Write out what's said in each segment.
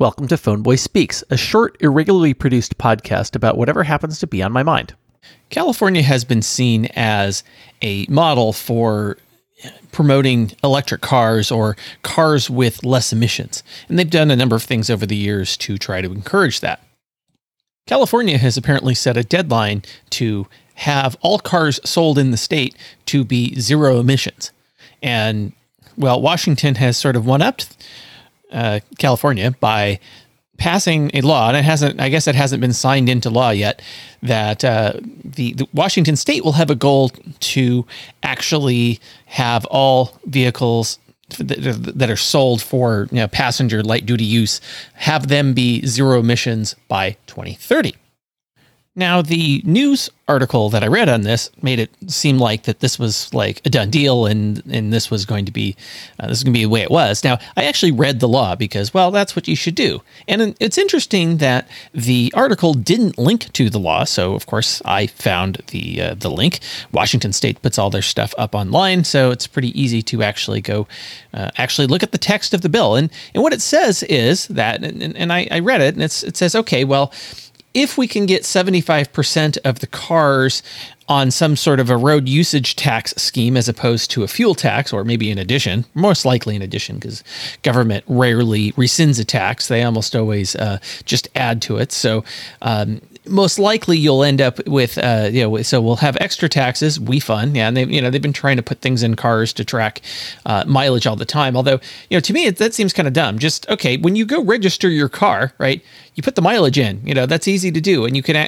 Welcome to Phoneboy Speaks, a short, irregularly produced podcast about whatever happens to be on my mind. California has been seen as a model for promoting electric cars or cars with less emissions, and they've done a number of things over the years to try to encourage that. California has apparently set a deadline to have all cars sold in the state to be zero emissions. And, well, Washington has sort of one-upped California by passing a law, and I guess it hasn't been signed into law yet, that the Washington state will have a goal to actually have all vehicles that are sold for passenger light duty use, have them be zero emissions by 2030. Now, the news article that I read on this made it seem like that this was like a done deal, and this was going to be the way it was. Now, I actually read the law because, well, that's what you should do. And it's interesting that the article didn't link to the law, so of course I found the link. Washington State puts all their stuff up online, so it's pretty easy to actually go look at the text of the bill. And what it says is that, and I read it, and it says, okay, well, if we can get 75% of the cars on some sort of a road usage tax scheme as opposed to a fuel tax, or maybe in addition, most likely in addition, because government rarely rescinds a tax. They almost always just add to it. So most likely you'll end up with, so we'll have extra taxes. And they've been trying to put things in cars to track mileage all the time. Although, to me, that seems kind of dumb. Just, okay, when you go register your car, right, you put the mileage in, that's easy to do. And you can,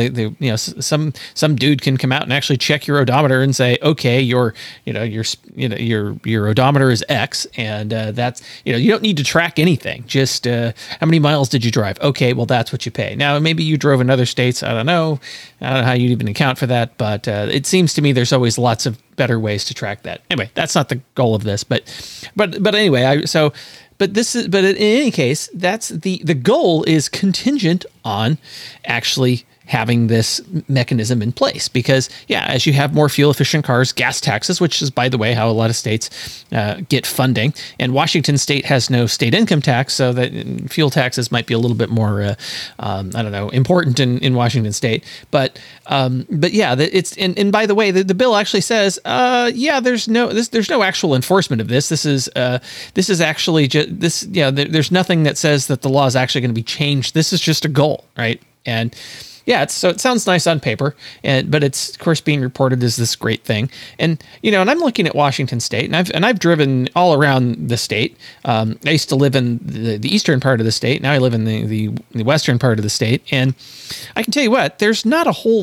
some dude can come out and actually check your odometer and say, okay, your odometer is X, and that's, you don't need to track anything. Just how many miles did you drive? Okay, well, that's what you pay. Now, maybe you drove in other states. I don't know how you'd even account for that, but it seems to me there's always lots of better ways to track that. Anyway, that's not the goal of this, but anyway, But in any case, that's the goal is contingent on actually having this mechanism in place, because as you have more fuel efficient cars, gas taxes, which is, by the way, how a lot of states get funding, and Washington state has no state income tax, so that fuel taxes might be a little bit more important in Washington state. But it's and by the way, the bill actually says there's no actual enforcement of this. This is actually just this. There's nothing that says that the law is actually going to be changed. This is just a goal, right? And so it sounds nice on paper, but it's of course being reported as this great thing. And and I'm looking at Washington State, and I've driven all around the state. I used to live in the eastern part of the state. Now I live in the western part of the state, and I can tell you what, there's not a whole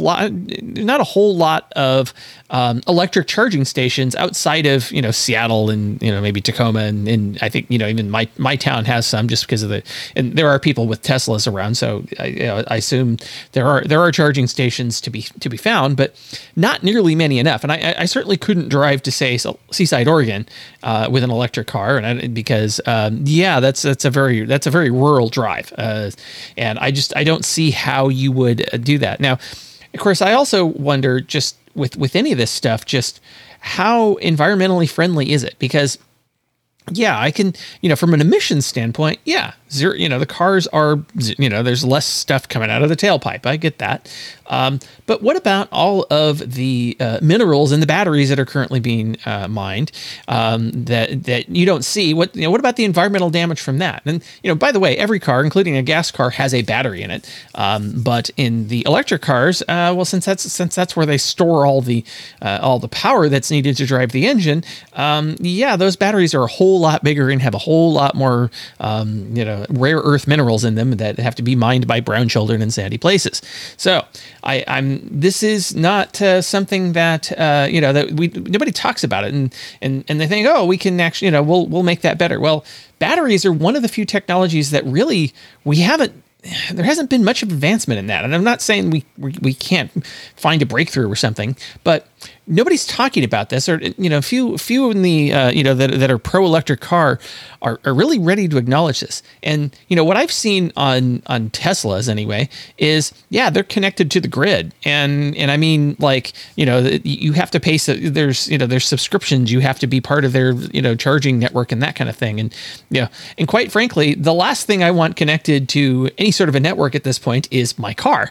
lot of electric charging stations outside of Seattle and maybe Tacoma, and I think even my town has some, just because of and there are people with Teslas around, so I assume there are charging stations to be found, but not nearly many enough. And I certainly couldn't drive to, say, Seaside, Oregon, with an electric car, because that's a very rural drive, and I don't see how you would do that. Now, of course, I also wonder, just with any of this stuff, just how environmentally friendly is it? Because I can, from an emissions standpoint, zero, the cars are, there's less stuff coming out of the tailpipe. I get that. But what about all of the minerals in the batteries that are currently being mined that you don't see? What about the environmental damage from that? And by the way, every car, including a gas car, has a battery in it. But in the electric cars, since that's where they store all the power that's needed to drive the engine, those batteries are a whole lot bigger and have a whole lot more rare earth minerals in them that have to be mined by brown children in sandy places. So this is not something that nobody talks about it, and they think, oh, we can actually we'll make that better. Well, batteries are one of the few technologies that really there hasn't been much of advancement in that. And I'm not saying we can't find a breakthrough or something, but nobody's talking about this, or few in the that are pro electric car are really ready to acknowledge this. And what I've seen on Teslas anyway is they're connected to the grid, and I mean, like, you have to pay. There's subscriptions. You have to be part of their charging network and that kind of thing. And and quite frankly, the last thing I want connected to any sort of a network at this point is my car.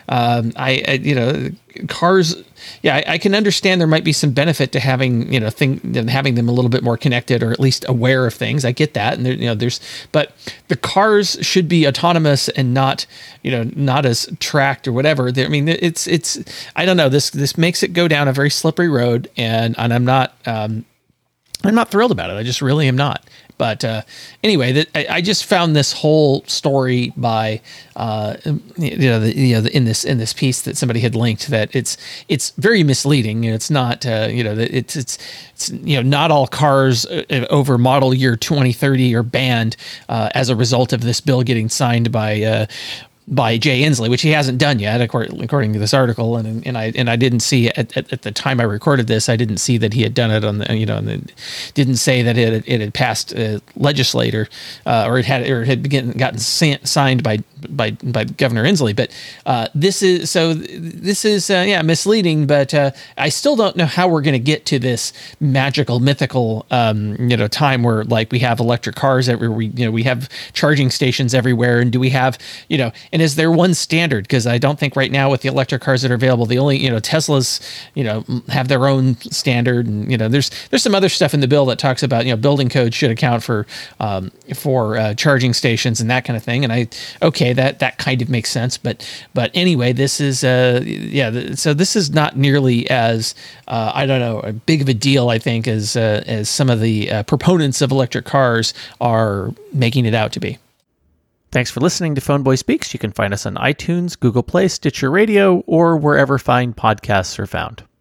Cars, I can understand there might be some benefit to having having them a little bit more connected, or at least aware of things. I get that, and but the cars should be autonomous and not as tracked or whatever. I mean, it's I don't know. This makes it go down a very slippery road, and I'm not thrilled about it. I just really am not. But anyway, I just found this whole story by in this piece that somebody had linked, that it's very misleading. It's not it's not all cars over model year 2030 are banned as a result of this bill getting signed by Jay Inslee, which he hasn't done yet, according to this article, and I didn't see at the time I recorded this, I didn't see that he had done it on the and didn't say that it had passed legislator or it had gotten signed by Governor Inslee. But this is misleading. But I still don't know how we're going to get to this magical, mythical time where, like, we have electric cars everywhere, we have charging stations everywhere, and do we have and is there one standard? Because I don't think right now with the electric cars that are available, the only Teslas have their own standard, and there's some other stuff in the bill that talks about building code should account for charging stations and that kind of thing. And that kind of makes sense, but anyway, this is so this is not nearly as a big of a deal, I think, as some of the proponents of electric cars are making it out to be. Thanks for listening to Phoneboy Speaks. You can find us on iTunes, Google Play, Stitcher Radio, or wherever fine podcasts are found.